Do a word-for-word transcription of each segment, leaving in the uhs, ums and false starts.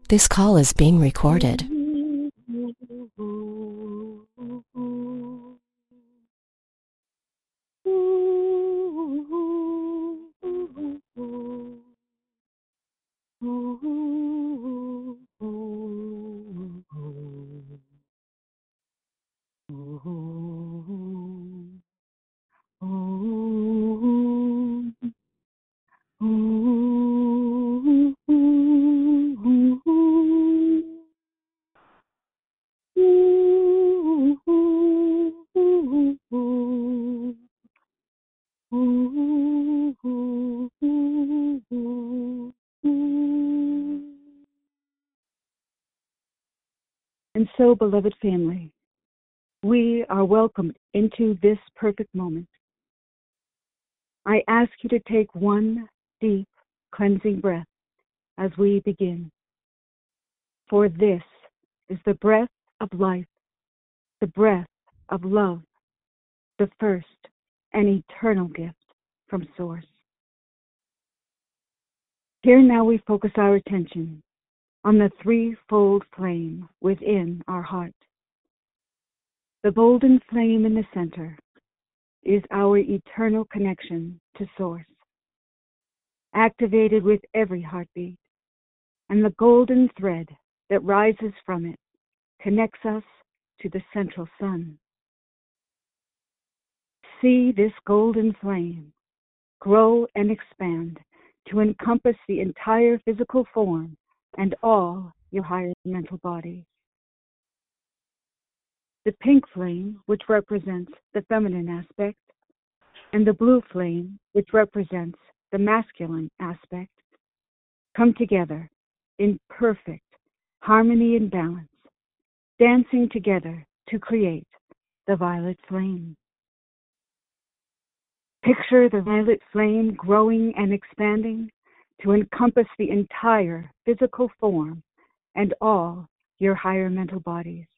This call is being recorded. And so, beloved family, we are welcomed into this perfect moment. I ask you to take one deep, cleansing breath as we begin. For this is the breath of life, the breath of love, the first and eternal gift from Source. Here now we focus our attention on the threefold flame within our heart. The golden flame in the center is our eternal connection to Source, activated with every heartbeat, and the golden thread that rises from it connects us to the central sun. See this golden flame grow and expand to encompass the entire physical form and all your higher mental bodies. The pink flame, which represents the feminine aspect, and the blue flame, which represents the masculine aspect, come together in perfect harmony and balance, dancing together to create the violet flame. Picture the violet flame growing and expanding to encompass the entire physical form and all your higher mental bodies.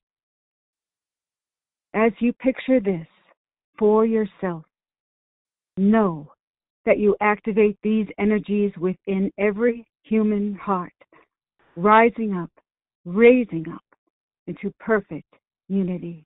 As you picture this for yourself, know that you activate these energies within every human heart, rising up, raising up into perfect unity.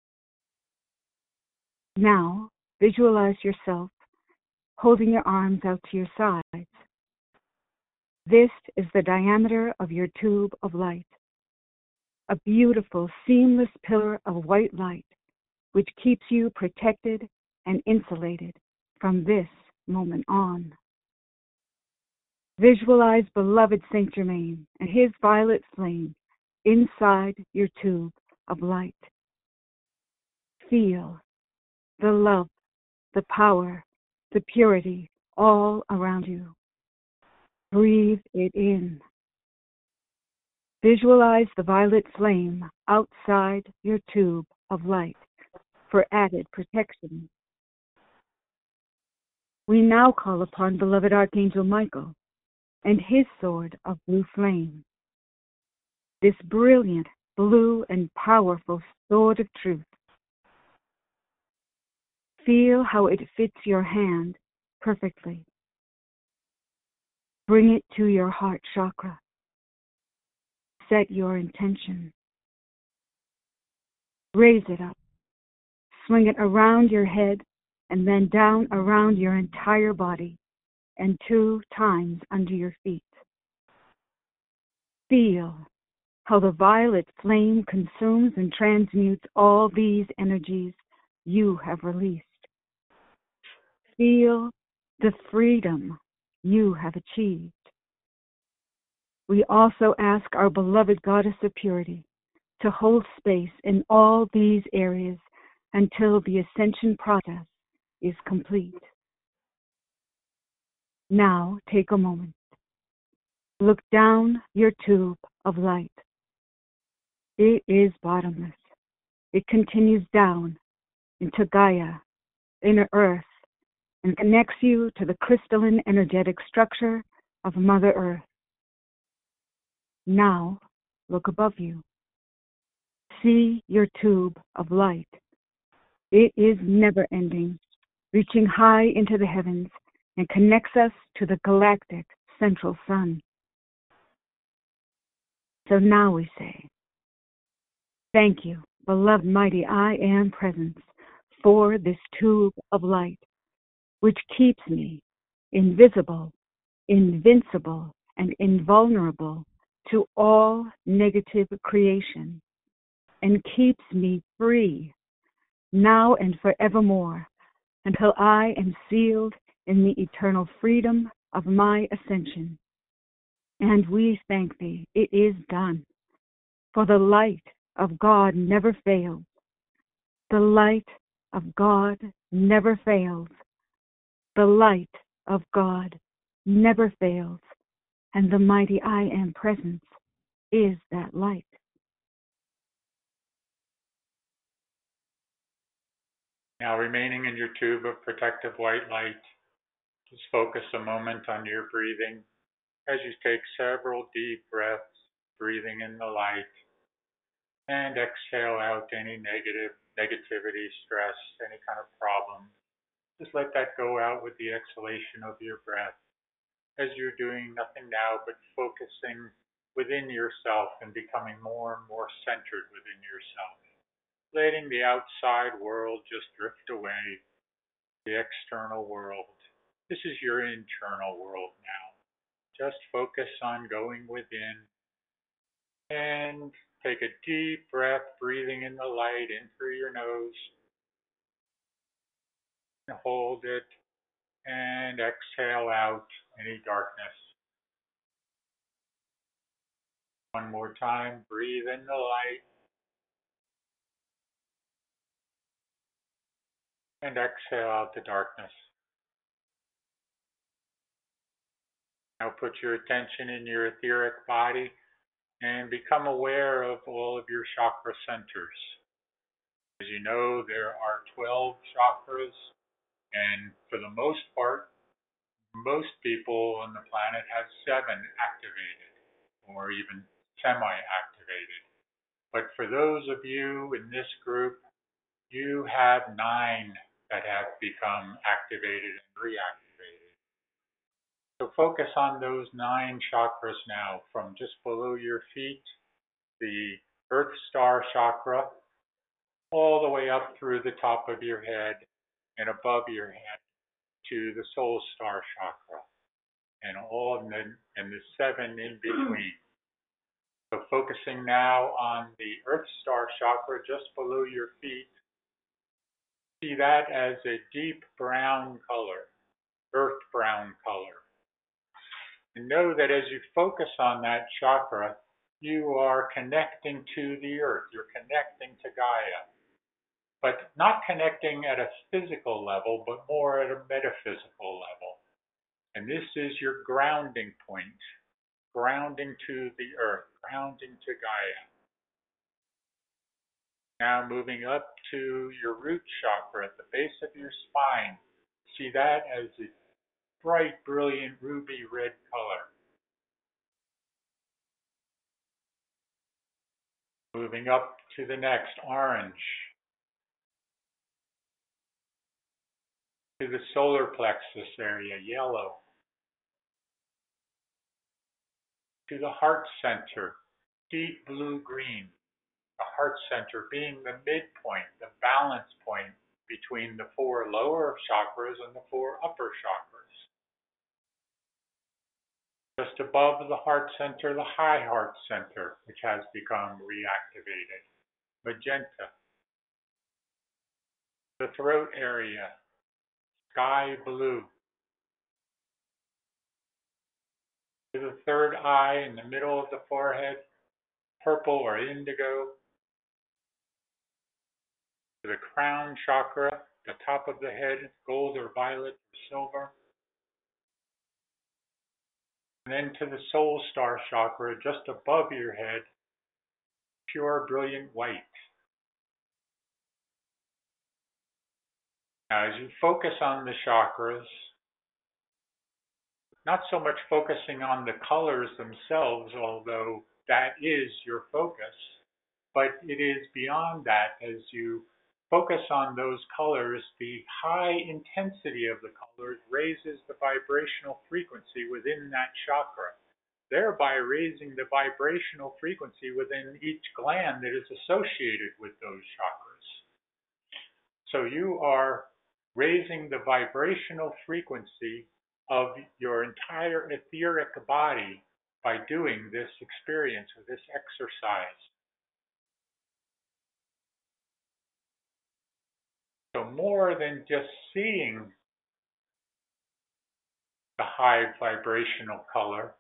Now, visualize yourself holding your arms out to your sides. This is the diameter of your tube of light, a beautiful, seamless pillar of white light, which keeps you protected and insulated from this moment on. Visualize beloved Saint Germain and his violet flame inside your tube of light. Feel the love, the power, the purity all around you. Breathe it in. Visualize the violet flame outside your tube of light for added protection. We now call upon beloved Archangel Michael and his sword of blue flame. This brilliant, blue, and powerful sword of truth. Feel how it fits your hand perfectly. Bring it to your heart chakra. Set your intention. Raise it up. Swing it around your head and then down around your entire body and two times under your feet. Feel how the violet flame consumes and transmutes all these energies you have released. Feel the freedom you have achieved. We also ask our beloved Goddess of Purity to hold space in all these areas until the ascension process is complete. Now take a moment. Look down your tube of light. It is bottomless. It continues down into Gaia, inner earth, and connects you to the crystalline energetic structure of Mother Earth. Now look above you. See your tube of light. It is never ending, reaching high into the heavens and connects us to the galactic central sun. so now we say, thank you, beloved mighty I Am presence, for this tube of light, which keeps me invisible, invincible, and invulnerable to all negative creation, and keeps me free now and forevermore until I am sealed in the eternal freedom of my ascension. And we thank thee, it is done, for the light of God never fails. The light of God never fails. The light of God never fails. And the mighty I Am presence is that light. Now, remaining in your tube of protective white light, just focus a moment on your breathing as you take several deep breaths, breathing in the light, and exhale out any negative, negativity, stress, any kind of problem. Just let that go out with the exhalation of your breath as you're doing nothing now but focusing within yourself and becoming more and more centered within yourself, letting the outside world just drift away, the external world. This is your internal world now. Just focus on going within and take a deep breath, breathing in the light in through your nose. And hold it and exhale out any darkness. One more time, breathe in the light and exhale out the darkness. Now put your attention in your etheric body and become aware of all of your chakra centers. As you know, there are twelve chakras, and for the most part, most people on the planet have seven activated, or even semi-activated. But for those of you in this group, you have nine that have become activated and reactivated. So focus on those nine chakras now, from just below your feet, the Earth Star chakra, all the way up through the top of your head and above your head to the Soul Star chakra, and all in the, and the seven in between. So focusing now on the Earth Star chakra just below your feet, see that as a deep brown color, earth brown color. And know that as you focus on that chakra, you are connecting to the earth, you're connecting to Gaia. But not connecting at a physical level, but more at a metaphysical level. And this is your grounding point, grounding to the earth, grounding to Gaia. Now moving up to your root chakra at the base of your spine. See that as a bright, brilliant ruby red color. Moving up to the next, orange. To the solar plexus area, yellow. To the heart center, deep blue-green. The heart center being the midpoint, the balance point between the four lower chakras and the four upper chakras. Just above the heart center, the high heart center, which has become reactivated, magenta. The throat area, sky blue. To the third eye in the middle of the forehead, purple or indigo. To the crown chakra, the top of the head, gold or violet or silver. And then to the soul star chakra, just above your head, pure brilliant white. Now, as you focus on the chakras, not so much focusing on the colors themselves, although that is your focus, but it is beyond that. As you focus on those colors, the high intensity of the colors raises the vibrational frequency within that chakra. thereby raising the vibrational frequency within each gland that is associated with those chakras. So you are raising the vibrational frequency of your entire etheric body by doing this experience or this exercise. So more than just seeing the high vibrational color,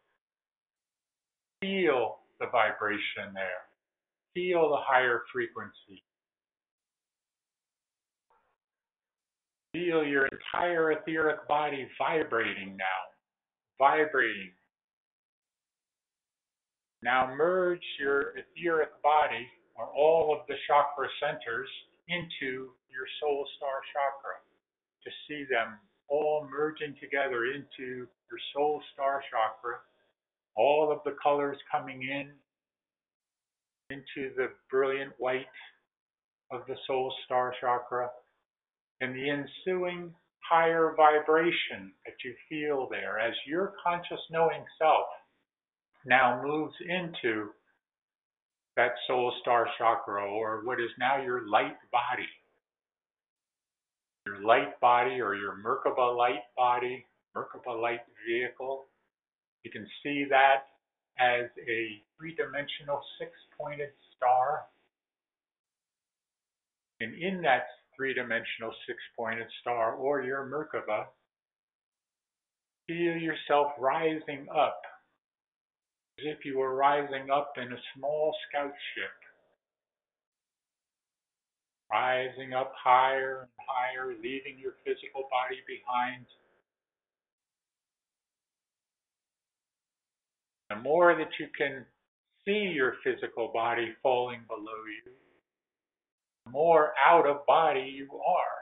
feel the vibration there. Feel the higher frequency. Feel your entire etheric body vibrating now. Vibrating. Now merge your etheric body, or all of the chakra centers, into your soul star chakra. To see them all merging together into your soul star chakra. All of the colors coming in into the brilliant white of the soul star chakra, and the ensuing higher vibration that you feel there as your conscious knowing self now moves into that soul star chakra, or what is now your light body. Your light body, or your Merkaba light body, Merkaba light vehicle. You can see that as a three-dimensional six-pointed star. And in that three-dimensional six-pointed star, or your Merkaba, feel yourself rising up, as if you were rising up in a small scout ship. Rising up higher and higher, leaving your physical body behind. The more that you can see your physical body falling below you, the more out of body you are.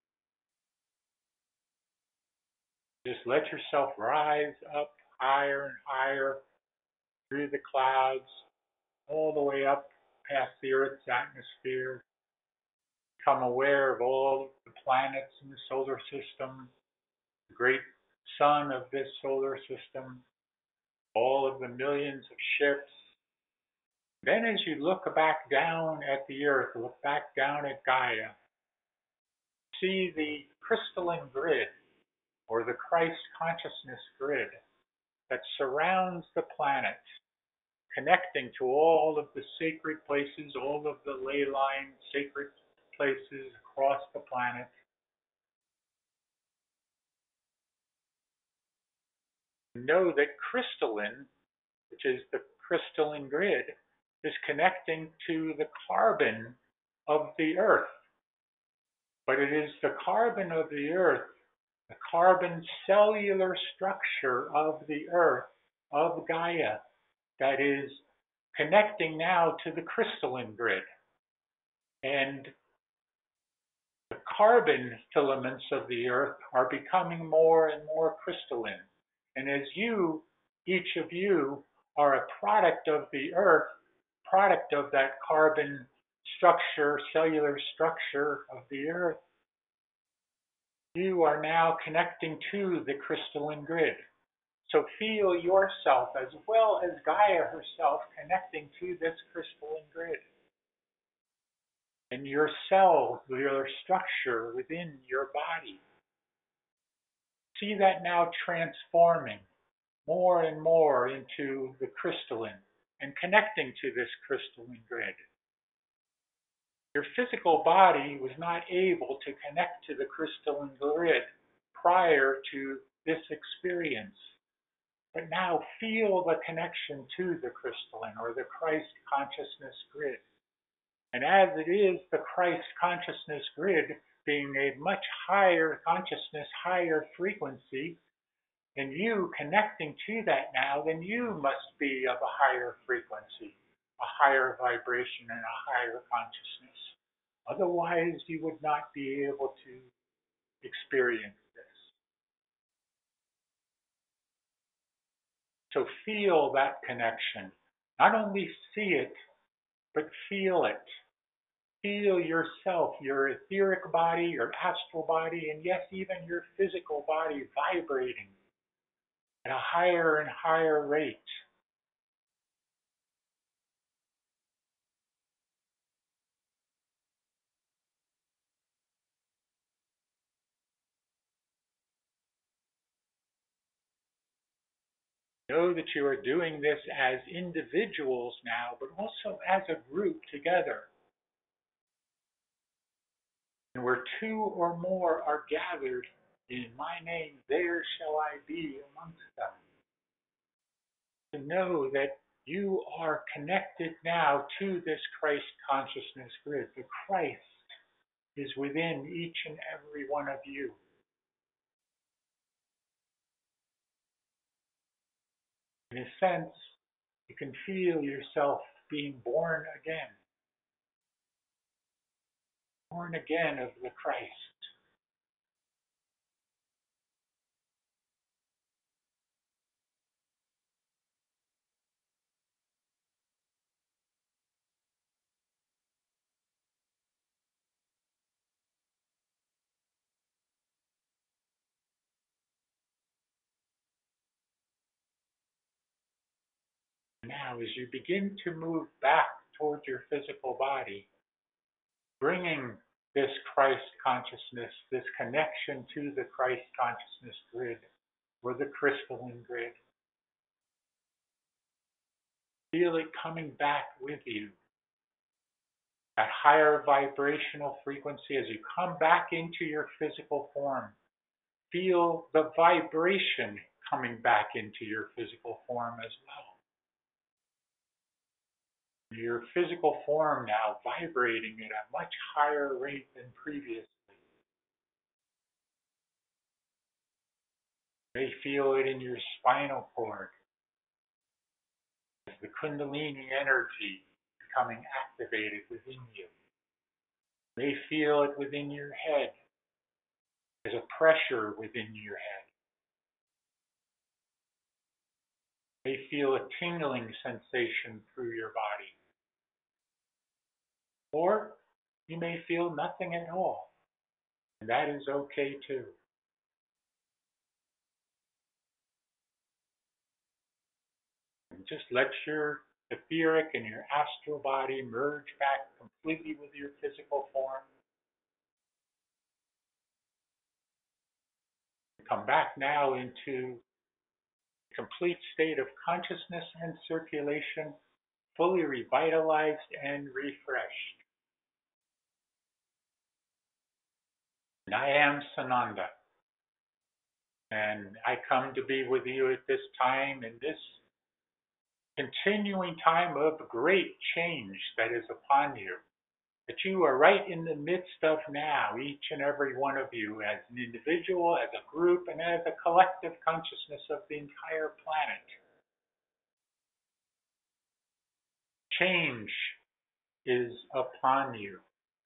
Just let yourself rise up higher and higher through the clouds, all the way up past the Earth's atmosphere. Become aware of all the planets in the solar system, the great sun of this solar system, all of the millions of ships. Then as you look back down at the Earth, look back down at Gaia, see the crystalline grid, or the Christ consciousness grid, that surrounds the planet, connecting to all of the sacred places, all of the ley line sacred places across the planet. Know that crystalline, which is the crystalline grid, is connecting to the carbon of the Earth. But it is the carbon of the Earth, the carbon cellular structure of the Earth, of Gaia, that is connecting now to the crystalline grid. And the carbon filaments of the Earth are becoming more and more crystalline. And as you, each of you, are a product of the Earth, product of that carbon structure, cellular structure of the Earth, you are now connecting to the crystalline grid. So feel yourself, as well as Gaia herself, connecting to this crystalline grid. And your cells, your structure within your body. See that now transforming more and more into the crystalline and connecting to this crystalline grid. Your physical body was not able to connect to the crystalline grid prior to this experience. But now feel the connection to the crystalline, or the Christ consciousness grid. And as it is the Christ consciousness grid, being a much higher consciousness, higher frequency, and you connecting to that now, then you must be of a higher frequency, a higher vibration, and a higher consciousness. Otherwise, you would not be able to experience this. So feel that connection. Not only see it, but feel it. Feel yourself, your etheric body, your astral body, and yes, even your physical body vibrating at a higher and higher rate. Know that you are doing this as individuals now, but also as a group together. And where two or more are gathered in my name, there shall I be amongst them. To know that you are connected now to this Christ consciousness grid. The Christ is within each and every one of you. In a sense, you can feel yourself being born again. Born again of the Christ. Now, as you begin to move back towards your physical body, bringing this Christ consciousness, this connection to the Christ consciousness grid, or the crystalline grid, feel it coming back with you. That higher vibrational frequency as you come back into your physical form. Feel the vibration coming back into your physical form as well. Your physical form now vibrating at a much higher rate than previously. You may feel it in your spinal cord as the Kundalini energy becoming activated within you. You may feel it within your head as a pressure within your head. You may feel a tingling sensation through your body. Or you may feel nothing at all, and that is okay too. And just let your etheric and your astral body merge back completely with your physical form. Come back now into a complete state of consciousness and circulation, fully revitalized and refreshed. And I am Sananda. And I come to be with you at this time, in this continuing time of great change that is upon you, that you are right in the midst of now, each and every one of you, as an individual, as a group, and as a collective consciousness of the entire planet. Change is upon you.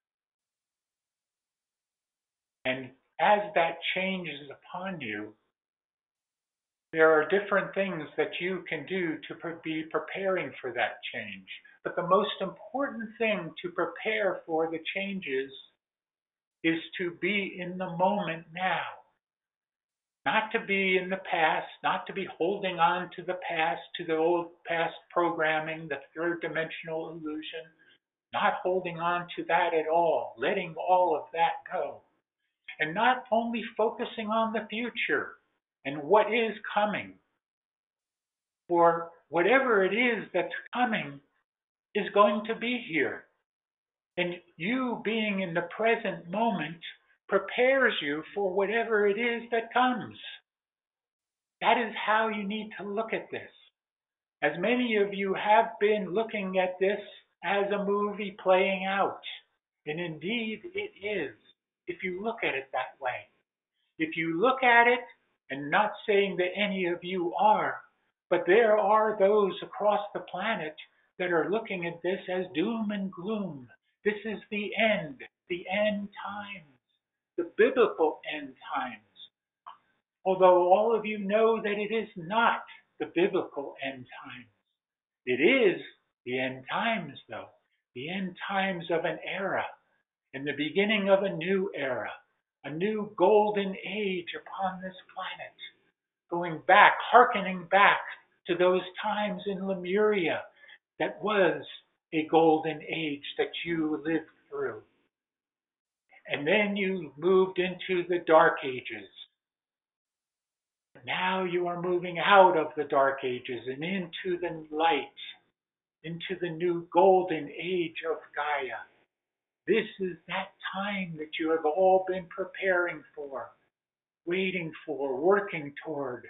And as that change is upon you, there are different things that you can do to be preparing for that change. But the most important thing to prepare for the changes is to be in the moment now. Not to be in the past, not to be holding on to the past, to the old past programming, the third dimensional illusion, not holding on to that at all, letting all of that go. And not only focusing on the future and what is coming, for whatever it is that's coming is going to be here. And you being in the present moment prepares you for whatever it is that comes. That is how you need to look at this. As many of you have been looking at this as a movie playing out. And indeed it is, if you look at it that way. If you look at it, and not saying that any of you are, but there are those across the planet that are looking at this as doom and gloom. This is the end, the end times, the biblical end times. Although all of you know that it is not the biblical end times. It is the end times, though, the end times of an era, and the beginning of a new era, a new golden age upon this planet, going back, hearkening back to those times in Lemuria that was a golden age that you lived through. And then you moved into the dark ages. Now you are moving out of the dark ages and into the light, into the new golden age of Gaia. This is that time that you have all been preparing for, waiting for, working toward.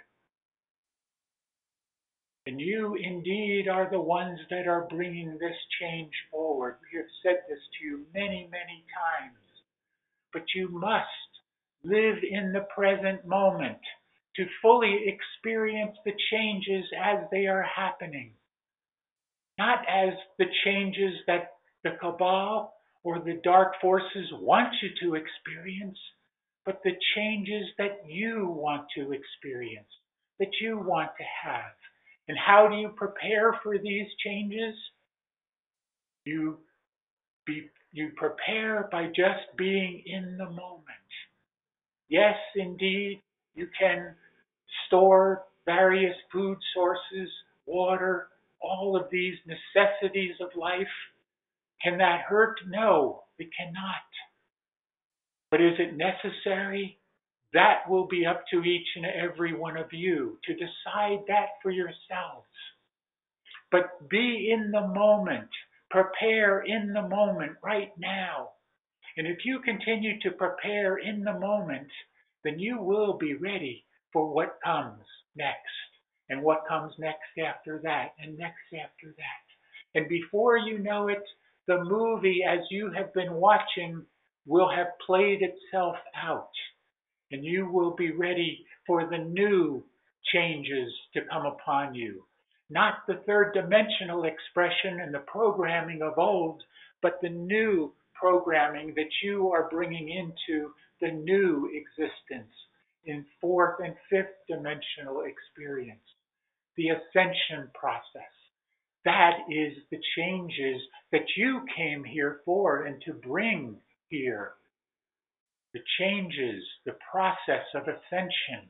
And you indeed are the ones that are bringing this change forward. We have said this to you many, many times. But you must live in the present moment to fully experience the changes as they are happening. Not as the changes that the cabal or the dark forces want you to experience, but the changes that you want to experience, that you want to have. And how do you prepare for these changes? You be, you prepare by just being in the moment. Yes, indeed, you can store various food sources, water, all of these necessities of life. Can that hurt? No, it cannot. But is it necessary? That will be up to each and every one of you to decide that for yourselves. But be in the moment. Prepare in the moment right now. And if you continue to prepare in the moment, then you will be ready for what comes next, and what comes next after that, and next after that. And before you know it, the movie, as you have been watching, will have played itself out, and you will be ready for the new changes to come upon you. Not the third dimensional expression and the programming of old, but the new programming that you are bringing into the new existence in fourth and fifth dimensional experience, the ascension process. That is the changes that you came here for and to bring here. The changes, the process of ascension.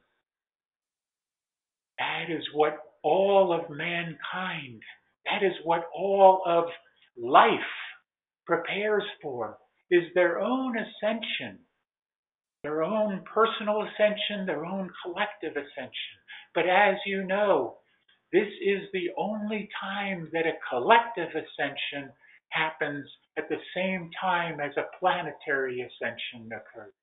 That is what all of mankind, that is what all of life prepares for, is their own ascension, their own personal ascension, their own collective ascension. But as you know, this is the only time that a collective ascension happens at the same time as a planetary ascension occurs.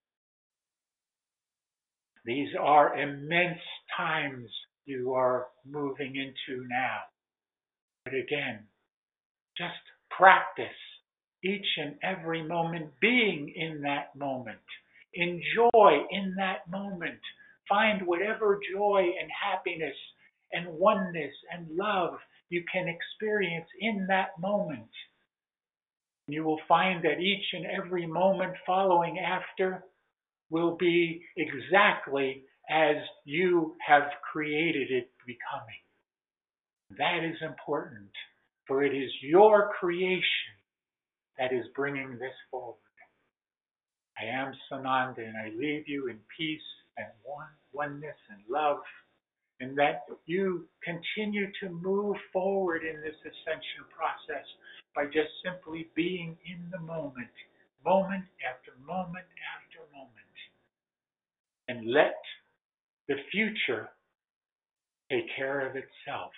These are immense times you are moving into now. But again, just practice each and every moment being in that moment. Enjoy in that moment. Find whatever joy and happiness and oneness and love you can experience in that moment. You will find that each and every moment following after will be exactly as you have created it becoming. That is important, for it is your creation that is bringing this forward. I am Sananda, and I leave you in peace and one, oneness and love, and that you continue to move forward in this ascension process by just simply being in the moment, moment after moment after moment. And let the future take care of itself.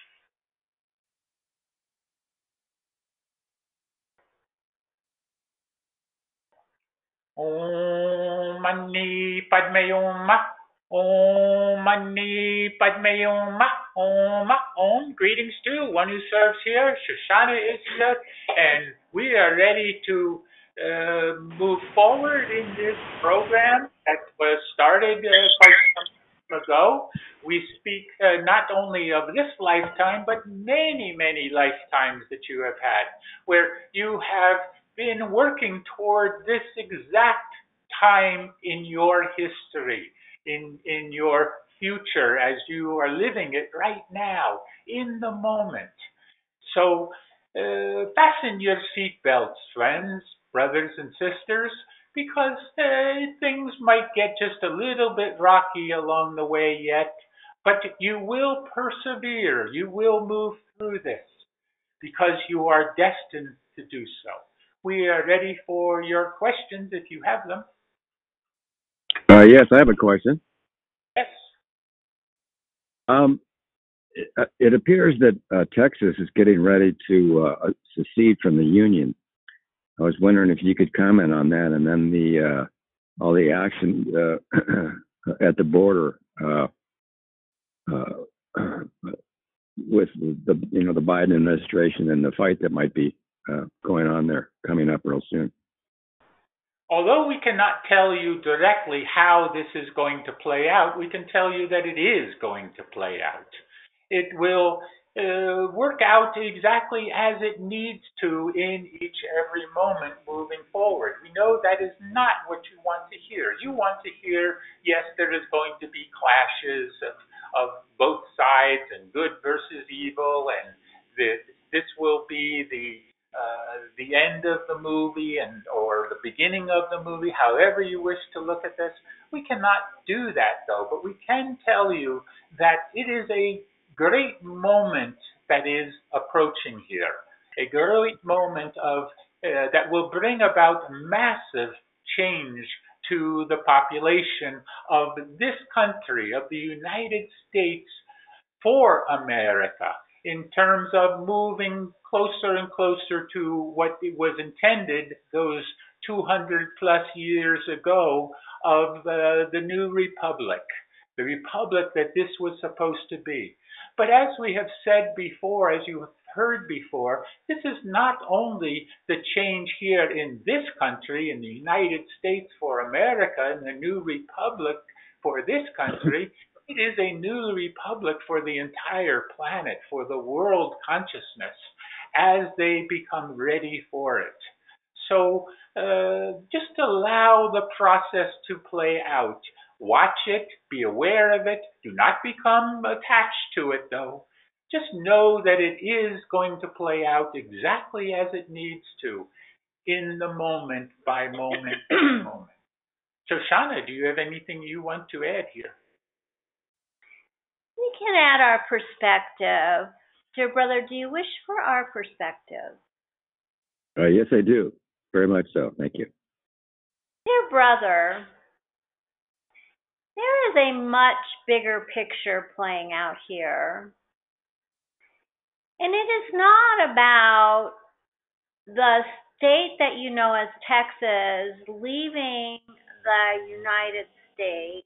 Om Mani Padme Hum. Om Mani Padme Hum. Om Om. Greetings to one who serves here. Shoshana is here, and we are ready to uh, move forward in this program that was started uh, quite some time ago. We speak uh, not only of this lifetime, but many, many lifetimes that you have had, where you have been working toward this exact time in your history, in, in your future, as you are living it right now, in the moment. So uh, fasten your seatbelts, friends, brothers and sisters, because uh, things might get just a little bit rocky along the way yet, but you will persevere. You will move through this because you are destined to do so. We are ready for your questions if you have them. Uh, yes, I have a question. Yes. Um, it, uh, it appears that uh, Texas is getting ready to uh, secede from the Union. I was wondering if you could comment on that, and then the uh, all the action uh, at the border uh, uh, with the you know the Biden administration and the fight that might be uh, going on there coming up real soon. Although we cannot tell you directly how this is going to play out, we can tell you that it is going to play out. It will uh, work out exactly as it needs to in each every moment moving forward. We know that is not what you want to hear. You want to hear, yes, there is going to be clashes of, of both sides and good versus evil, and the, this will be the Uh, the end of the movie and or the beginning of the movie, however you wish to look at this. We cannot do that though, but we can tell you that it is a great moment that is approaching here, a great moment of uh, that will bring about massive change to the population of this country, of the United States, for America, in terms of moving closer and closer to what it was intended those two hundred plus years ago of uh, the new republic, the republic that this was supposed to be. But as we have said before, as you have heard before, this is not only the change here in this country, in the United States for America, and the new republic for this country. It is a new republic for the entire planet, for the world consciousness, as they become ready for it. So uh, just allow the process to play out. Watch it, be aware of it, do not become attached to it though. Just know that it is going to play out exactly as it needs to, in the moment by moment by moment. Shoshana, do you have anything you want to add here? We can add our perspective. Dear brother, do you wish for our perspective? Uh, yes, I do. Very much so. Thank you. Dear brother, there is a much bigger picture playing out here. And it is not about the state that you know as Texas leaving the United States.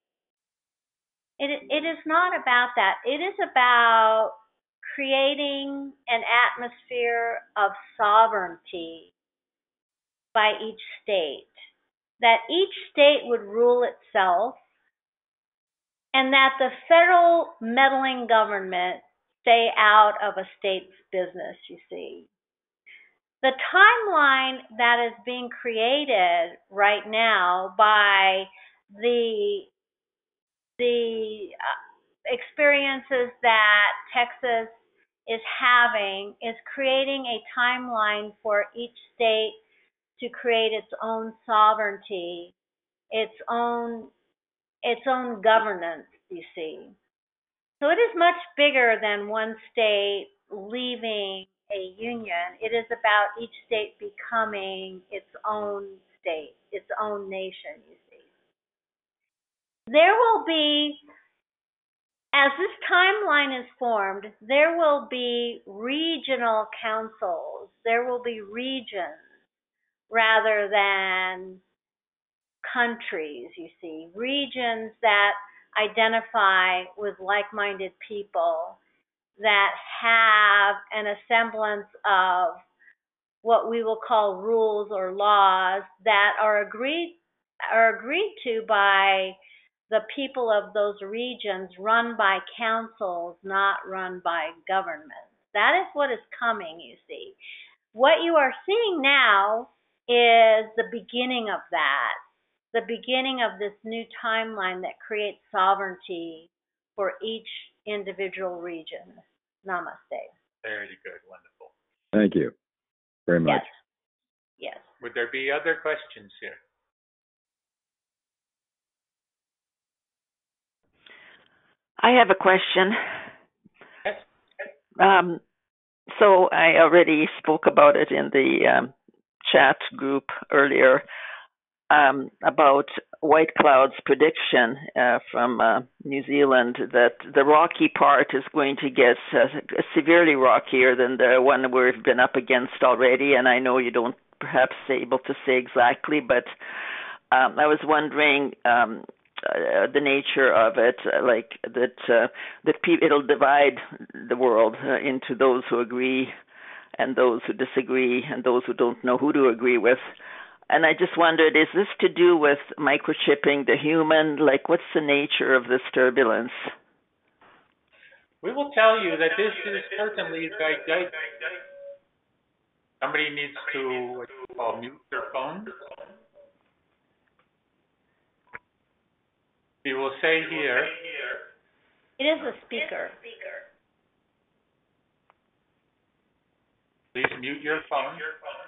It, it is not about that. It is about creating an atmosphere of sovereignty by each state, that each state would rule itself, and that the federal meddling government stay out of a state's business, you see. The timeline that is being created right now by the the uh, experiences that Texas is having is creating a timeline for each state to create its own sovereignty, its own its own governance, you see. So it is much bigger than one state leaving a union. It is about each state becoming its own state, its own nation, you see. There will be, as this timeline is formed, there will be regional councils. There will be regions rather than countries, you see. Regions that identify with like-minded people, that have an semblance of what we will call rules or laws that are agreed are agreed to by the people of those regions, run by councils, not run by governments. That is what is coming, you see. What you are seeing now is the beginning of that, the beginning of this new timeline that creates sovereignty for each individual region. Namaste. Very good. Wonderful. Thank you very much. Yes. Yes. Would there be other questions here? I have a question. Yes. Um, so I already spoke about it in the um, chat group earlier. um, about White Cloud's prediction uh, from uh, New Zealand that the rocky part is going to get uh, severely rockier than the one we've been up against already. And I know you don't perhaps able to say exactly, but um, I was wondering um, uh, the nature of it, uh, like that uh, that pe- it'll divide the world uh, into those who agree and those who disagree and those who don't know who to agree with. And I just wondered, is this to do with microchipping the human? Like, what's the nature of this turbulence? We will tell you that this is certainly like, somebody needs to what you call mute their phone. We will say here. It is a speaker. Please mute your phone.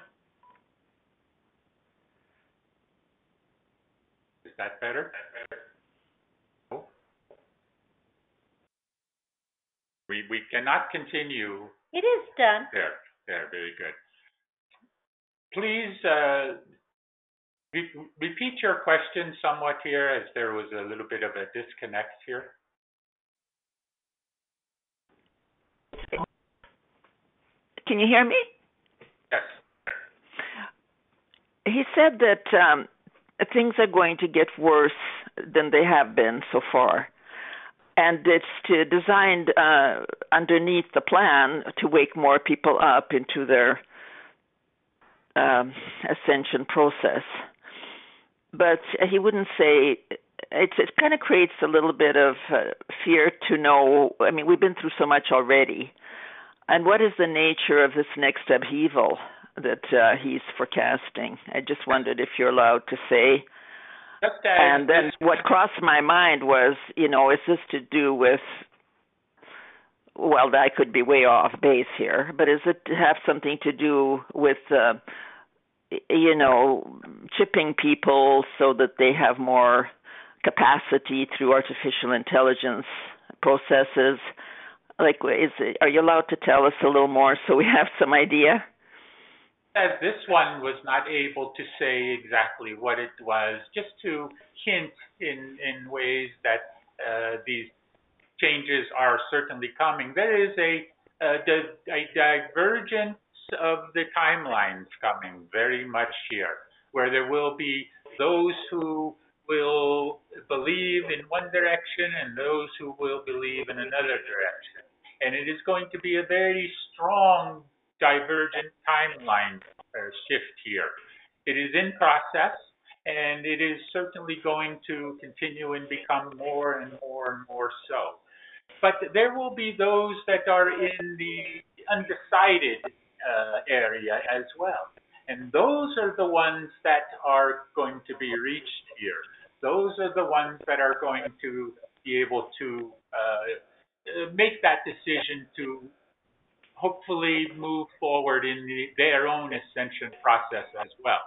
Is that better? No. We we cannot continue. It is done. There, there, very good. Please uh, re- repeat your question somewhat here, as there was a little bit of a disconnect here. Can you hear me? Yes. He said that um, things are going to get worse than they have been so far. And it's to designed uh, underneath the plan to wake more people up into their um, ascension process. But he wouldn't say, it's, it kind of creates a little bit of uh, fear to know, I mean, we've been through so much already. And what is the nature of this next upheaval that uh, he's forecasting? I just wondered if you're allowed to say. Just as and then this, what crossed my mind was, you know, is this to do with, well, I could be way off base here, but is it to have something to do with, uh, you know, chipping people so that they have more capacity through artificial intelligence processes? Like, is it, are you allowed to tell us a little more so we have some idea? as this one was not able to say exactly what it was, just to hint in in ways that uh, these changes are certainly coming. There is a, a, a divergence of the timelines coming very much here, where there will be those who will believe in one direction and those who will believe in another direction. And it is going to be a very strong divergent timeline uh, shift here. It is in process, and it is certainly going to continue and become more and more and more so. But there will be those that are in the undecided uh, area as well. And those are the ones that are going to be reached here. Those are the ones that are going to be able to uh, make that decision to hopefully move forward in the, their own ascension process as well.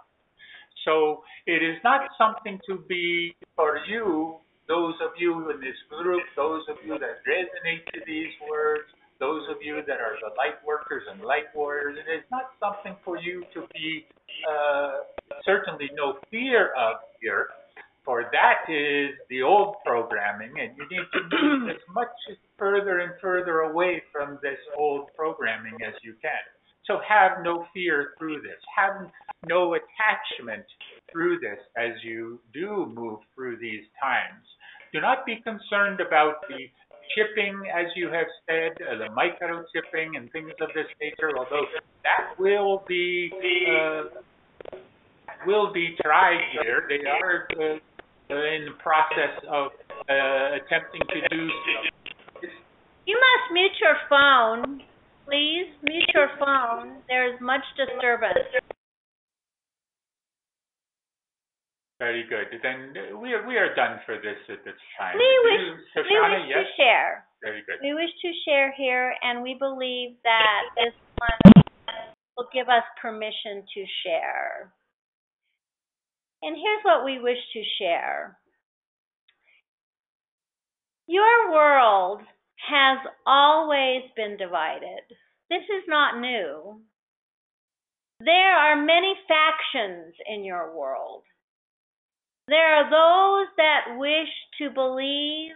So it is not something to be, for you, those of you in this group, those of you that resonate to these words, those of you that are the light workers and light warriors, it is not something for you to be uh, certainly no fear of here, for that is the old programming, and you need to move as much further and further away from this old programming as you can. So have no fear through this. Have no attachment through this as you do move through these times. Do not be concerned about the chipping, as you have said, uh, the microchipping and things of this nature, although that will be uh, will be tried here. They are uh, in the process of uh, attempting to do so. You must mute your phone. Please mute your phone. There is much disturbance. Very good. Then we are we are done for this at this time. We wish, you, we Shoshana, wish yes? to share. Very good. We wish to share here, and we believe that this one will give us permission to share. And here's what we wish to share. Your world has always been divided. This is not new. There are many factions in your world. There are those that wish to believe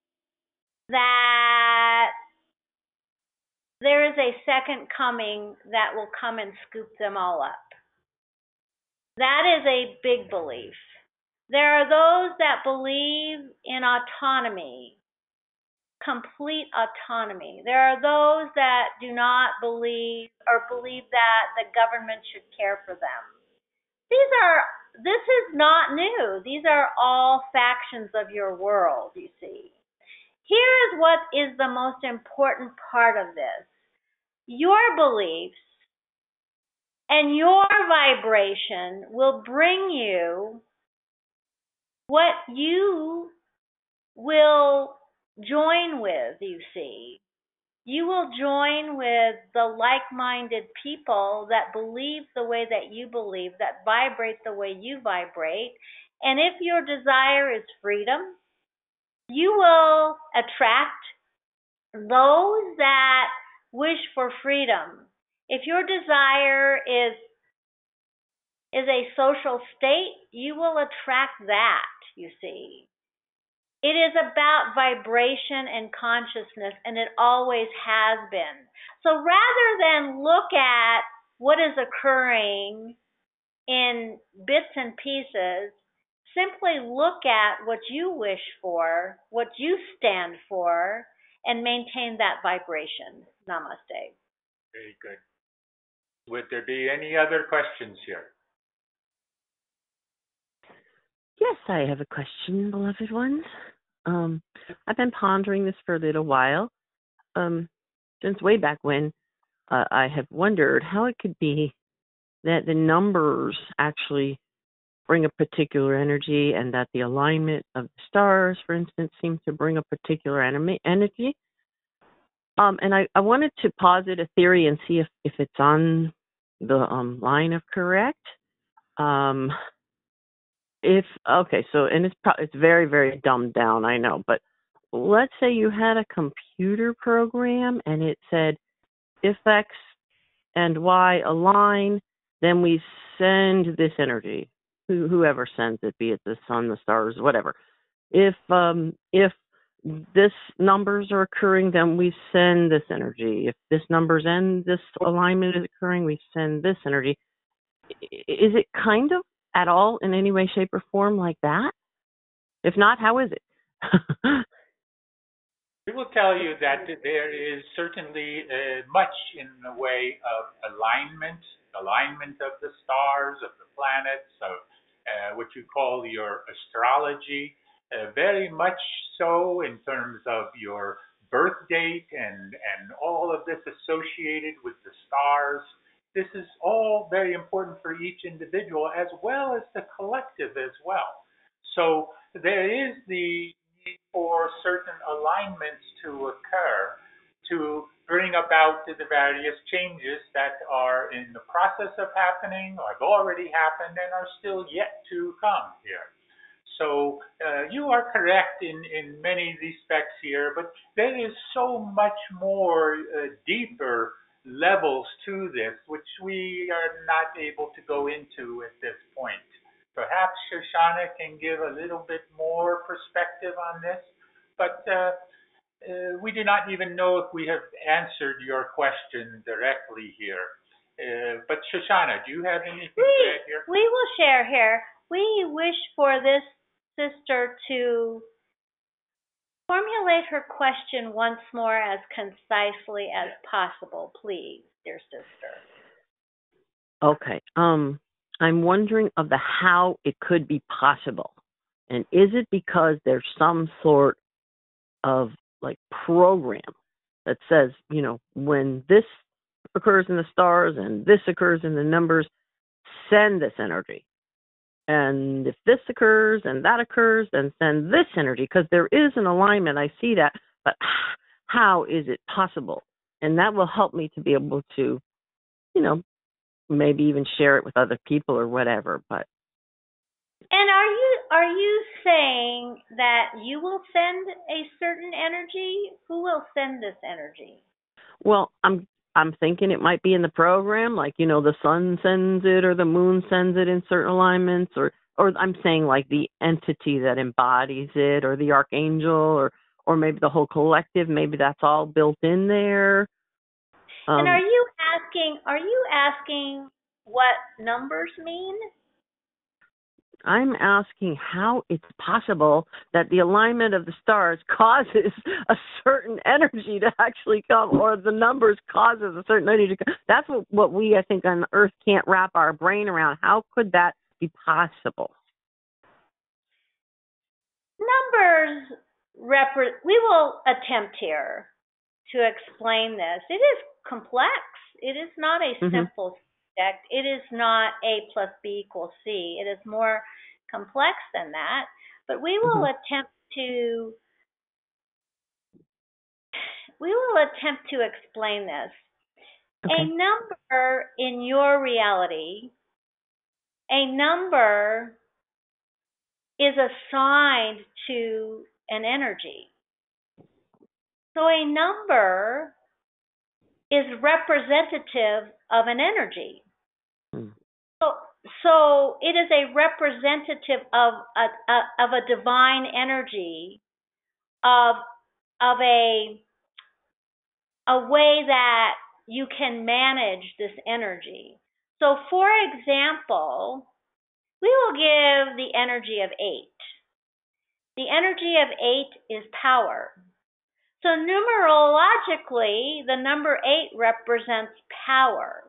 that there is a second coming that will come and scoop them all up. That is a big belief. There are those that believe in autonomy, complete autonomy. There are those that do not believe or believe that the government should care for them. These are, this is not new. These are all factions of your world, you see. Here is what is the most important part of this. Your beliefs and your vibration will bring you what you will join with, you see. You will join with the like-minded people that believe the way that you believe, that vibrate the way you vibrate. And if your desire is freedom, you will attract those that wish for freedom. If your desire is is a social state, you will attract that, you see. It is about vibration and consciousness, and it always has been. So rather than look at what is occurring in bits and pieces, simply look at what you wish for, what you stand for, and maintain that vibration. Namaste. Very good. Would there be any other questions here? Yes, I have a question, beloved ones. Um, I've been pondering this for a little while. Um, since way back when, uh, I have wondered how it could be that the numbers actually bring a particular energy, and that the alignment of the stars, for instance, seems to bring a particular energy. Um, and I, I wanted to posit a theory and see if, if it's on the um, line of correct. Um, if okay, so and it's pro- it's very very dumbed down, I know, but let's say you had a computer program and it said if X and Y align, then we send this energy. Who, whoever sends it, be it the sun, the stars, whatever. If um if this numbers are occurring, then we send this energy. If this numbers and this alignment is occurring, we send this energy. Is it kind of at all in any way, shape, or form like that? If not, how is it? We will tell you that there is certainly uh, much in the way of alignment, alignment of the stars, of the planets, of uh, what you call your astrology, uh, very much so in terms of your birth date and, and all of this associated with the stars. This is all very important for each individual as well as the collective as well. So there is the need for certain alignments to occur to bring about the various changes that are in the process of happening or have already happened and are still yet to come here. So uh, you are correct in, in many respects here, but there is so much more uh, deeper levels to this, which we are not able to go into at this point. Perhaps Shoshana can give a little bit more perspective on this, but uh, uh, we do not even know if we have answered your question directly here. Uh, but Shoshana, do you have anything we, to add here? We will share here. We wish for this sister to formulate her question once more as concisely as possible, please, dear sister. Okay. Um, I'm wondering of the how it could be possible. And is it because there's some sort of like program that says, you know, when this occurs in the stars and this occurs in the numbers, send this energy. And if this occurs and that occurs, then send this energy, because there is an alignment. I see that. But how is it possible? And that will help me to be able to, you know, maybe even share it with other people or whatever. But and are you are you saying that you will send a certain energy? Who will send this energy? Well, I'm I'm thinking it might be in the program, like, you know, the sun sends it or the moon sends it in certain alignments, or or I'm saying like the entity that embodies it, or the archangel, or or maybe the whole collective. Maybe that's all built in there. Um, and are you asking? Are you asking what numbers mean? I'm asking how it's possible that the alignment of the stars causes a certain energy to actually come, or the numbers causes a certain energy to come. That's what, what we, I think, on Earth can't wrap our brain around. How could that be possible? Numbers repre- we will attempt here to explain this. It is complex. It is not a Mhm. simple subject. It is not A plus B equals C. It is more complex than that. But we will Mhm. attempt to we will attempt to explain this. Okay. A number in your reality, a number is assigned to an energy. So a number is representative of an energy. Mm. So, so it is a representative of a, a of a divine energy, of of a a way that you can manage this energy. So, for example, we will give the energy of eight. The energy of eight is power. So numerologically, the number eight represents power.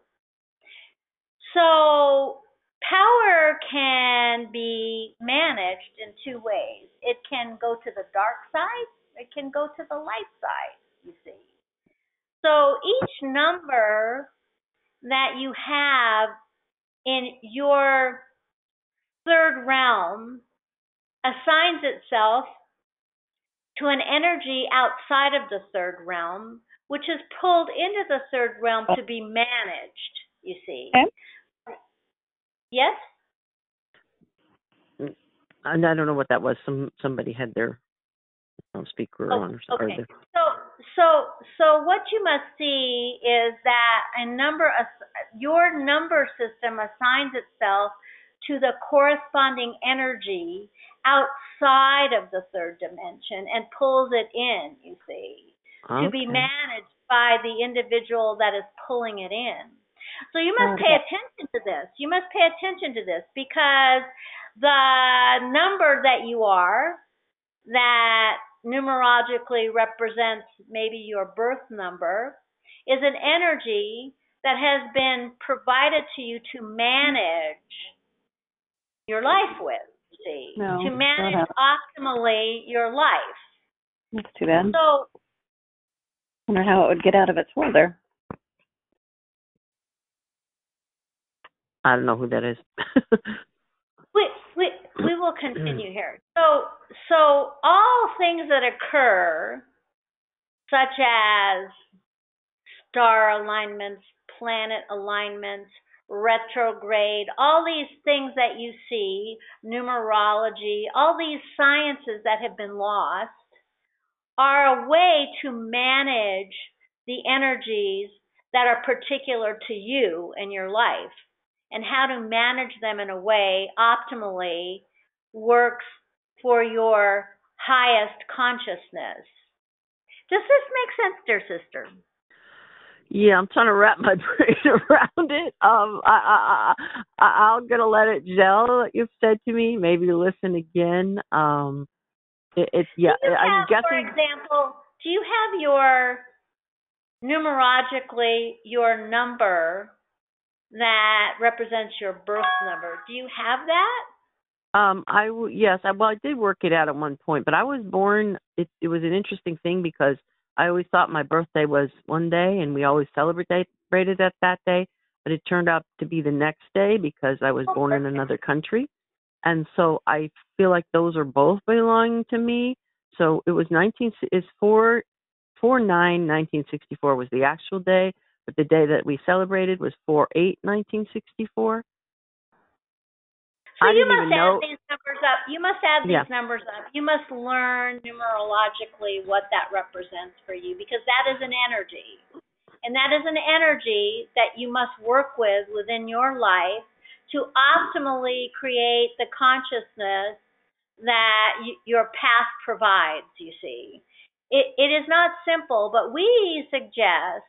So power can be managed in two ways. It can go to the dark side, it can go to the light side, you see. So each number that you have in your third realm assigns itself to an energy outside of the third realm, which is pulled into the third realm to be managed, you see. Okay. Yes? And I don't know what that was. Some somebody had their um, speaker Oh, on. Or okay. their, So, so, so what you must see is that a number of your number system assigns itself to the corresponding energy outside of the third dimension and pulls it in, you see, okay. to be managed by the individual that is pulling it in. So you must pay attention to this. You must pay attention to this because the number that you are, that numerologically represents maybe your birth number, is an energy that has been provided to you to manage your life with, see, No, to manage optimally your life. That's too bad. So, I wonder how it would get out of its hole there. I don't know who that is. we we we will continue here. So so all things that occur, such as star alignments, planet alignments, retrograde, all these things that you see, numerology, all these sciences that have been lost, are a way to manage the energies that are particular to you in your life, and how to manage them in a way optimally works for your highest consciousness. Does this make sense, dear sister? Yeah, I'm trying to wrap my brain around it. Um, I, I, I, I'm gonna let it gel. Like you've said to me, maybe listen again. Um, it, it's yeah. Do you I'm have, guessing. for example, do you have your numerologically your number that represents your birth number? Do you have that? Um, I w- yes, I well, I did work it out at one point, but I was born. It, it was an interesting thing because I always thought my birthday was one day, and we always celebrated it that day. But it turned out to be the next day because I was born in another country, and so I feel like those are both belonging to me. So it was nineteen is four four nine nineteen sixty four was the actual day, but the day that we celebrated was four eight nineteen sixty four. So I you didn't must even add know. these numbers up. You must add these Yeah. numbers up. You must learn numerologically what that represents for you, because that is an energy. And that is an energy that you must work with within your life to optimally create the consciousness that y- your path provides, you see. It, it is not simple, but we suggest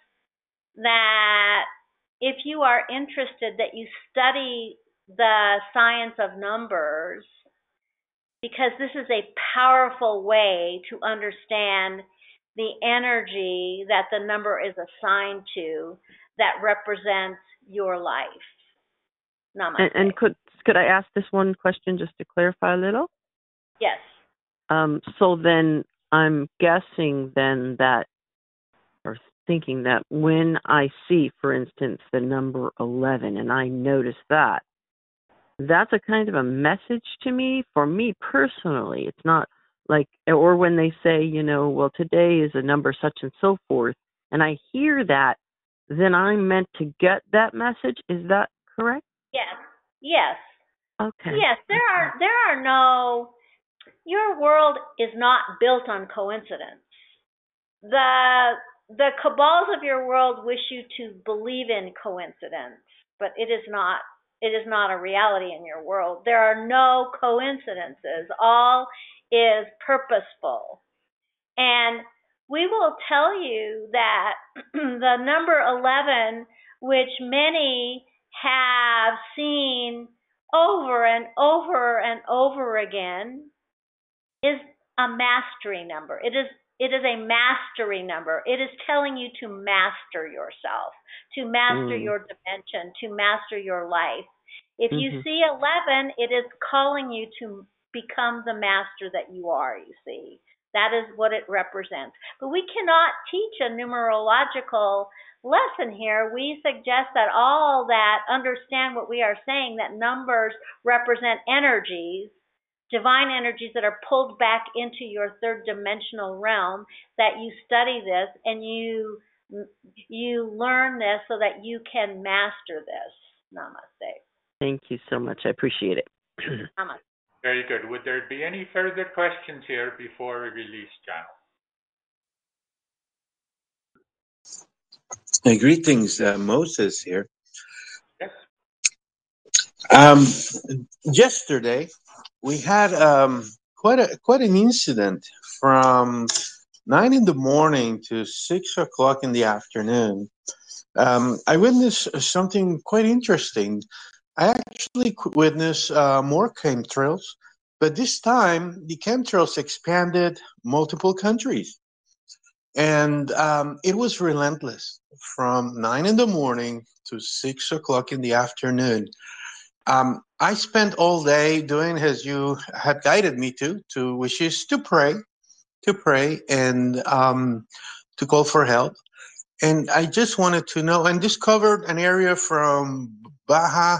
that if you are interested, that you study the science of numbers, because this is a powerful way to understand the energy that the number is assigned to that represents your life. Namaste. And, and could could I ask this one question just to clarify a little? Yes. Um, so then I'm guessing then that, or thinking that when I see, for instance, the number eleven and I notice that, that's a kind of a message to me, for me personally. It's not like, or when they say, you know, well, today is a number such and so forth, and I hear that, then I'm meant to get that message. Is that correct? Yes. Yes. Okay. Yes, there are there are no, your world is not built on coincidence. The the cabals of your world wish you to believe in coincidence, but it is not it is not a reality in your world. There are no coincidences. All is purposeful. And we will tell you that the number eleven, which many have seen over and over and over again, is a mastery number. It is it is a mastery number. It is telling you to master yourself, to master Mm. your dimension, to master your life. If you Mhm. see eleven, it is calling you to become the master that you are, you see. That is what it represents. But we cannot teach a numerological lesson here. We suggest that all that understand what we are saying, that numbers represent energies, divine energies that are pulled back into your third dimensional realm, that you study this and you you learn this so that you can master this. Namaste. Thank you so much. I appreciate it. Namaste. Very good. Would there be any further questions here before we release John? Uh, greetings, uh, Moses here. Yes. Um, yesterday, we had um, quite a quite an incident from nine in the morning to six o'clock in the afternoon. Um, I witnessed something quite interesting. I actually qu- witnessed uh, more chemtrails, but this time the chemtrails expanded multiple countries. And um, it was relentless from nine in the morning to six o'clock in the afternoon. Um, I spent all day doing as you had guided me to, to which is to pray, to pray and um, to call for help. And I just wanted to know, and this covered an area from Baja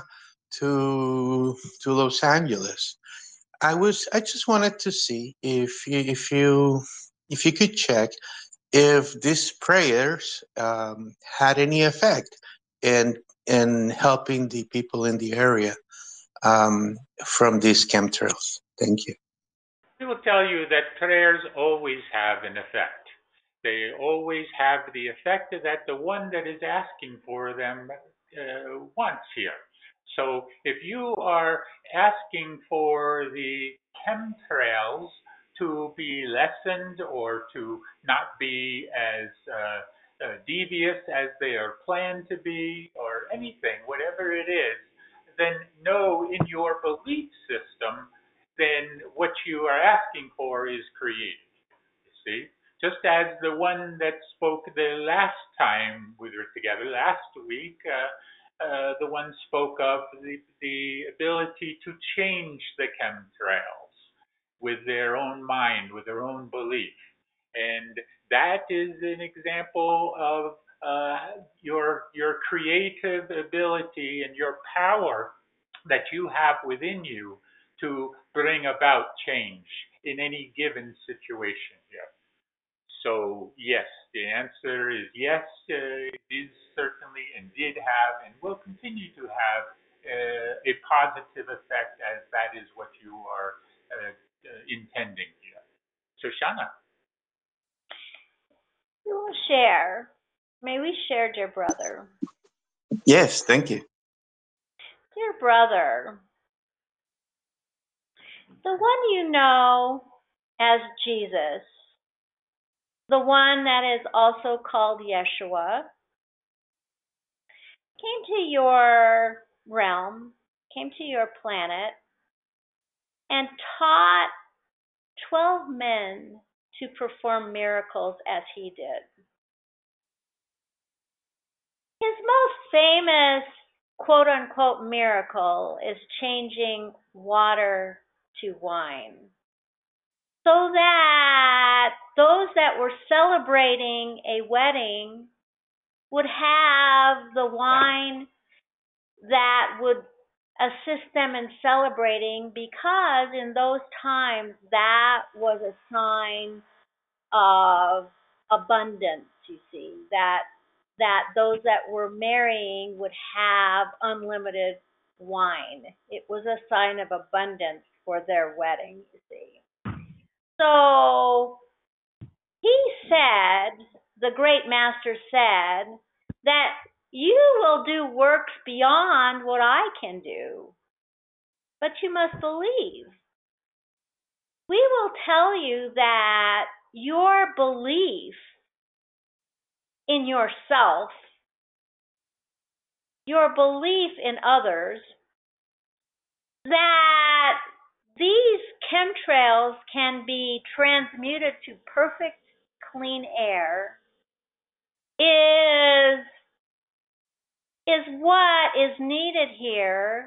to to Los Angeles. I was, I just wanted to see if you, if you, if you could check if these prayers um, had any effect in in helping the people in the area um, from these chemtrails. Thank you. We will tell you that prayers always have an effect. They always have the effect that the one that is asking for them uh, wants here. So if you are asking for the chemtrails to be lessened or to not be as uh, uh, devious as they are planned to be or anything, whatever it is, then know in your belief system, then what you are asking for is created. You see? Just as the one that spoke the last time we were together, last week, uh, uh, the one spoke of the, the ability to change the chemtrails with their own mind, with their own belief. And that is an example of uh, your, your creative ability and your power that you have within you to bring about change in any given situation here. So yes, the answer is yes, uh, it is certainly and did have and will continue to have uh, a positive effect, as that is what you are uh, uh, intending here. So Shana. We will share. May we share, dear brother? Yes, thank you. Dear Dear brother, the one you know as Jesus, the one that is also called Yeshua, came to your realm, came to your planet, and taught twelve men to perform miracles as he did. His most famous quote unquote miracle is changing water to wine, so that those that were celebrating a wedding would have the wine that would assist them in celebrating, because in those times that was a sign of abundance, you see, that that those that were marrying would have unlimited wine. It was a sign of abundance for their wedding, you see. So he said, the great master said, that you will do works beyond what I can do, but you must believe. We will tell you that your belief in yourself, your belief in others, that these chemtrails can be transmuted to perfect clean air is is what is needed here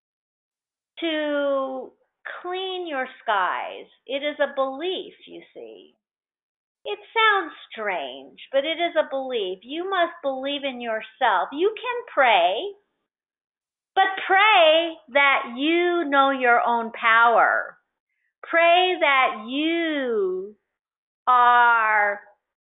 to clean your skies. It is a belief, you see. It sounds strange, but it is a belief. You must believe in yourself. You can pray, but pray that you know your own power. Pray that you are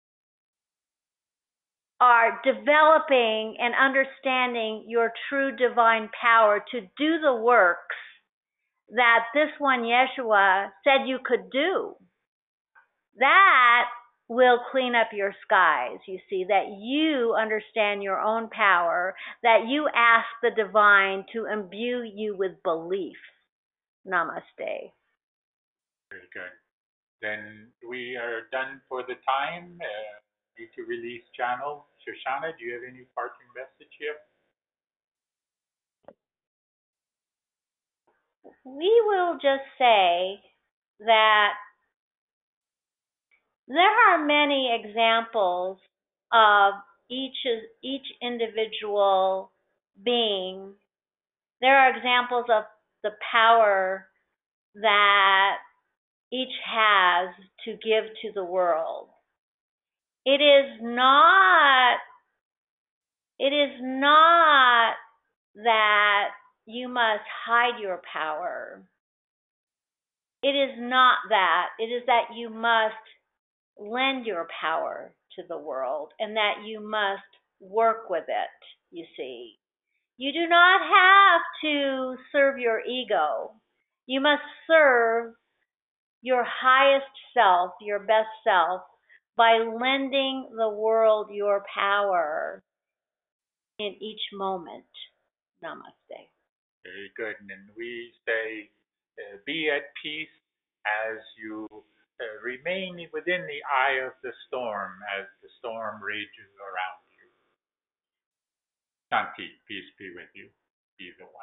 are developing and understanding your true divine power to do the works that this one Yeshua said you could do. That will clean up your skies, you see, that you understand your own power, that you ask the divine to imbue you with belief. Namaste. Very good. Then we are done for the time. Uh, need to release channel. Shoshana, do you have any parting message here? We will just say that there are many examples of each each individual being. There are examples of the power that each has to give to the world. It is not it is not that you must hide your power. It is not that. It is that you must lend your power to the world, and that you must work with it, you see. You do not have to serve your ego. You must serve your highest self, your best self, by lending the world your power in each moment. Namaste. Very good. And we say, uh, be at peace as you uh, remain within the eye of the storm as the storm rages around you. Shanti, peace be with you. Be the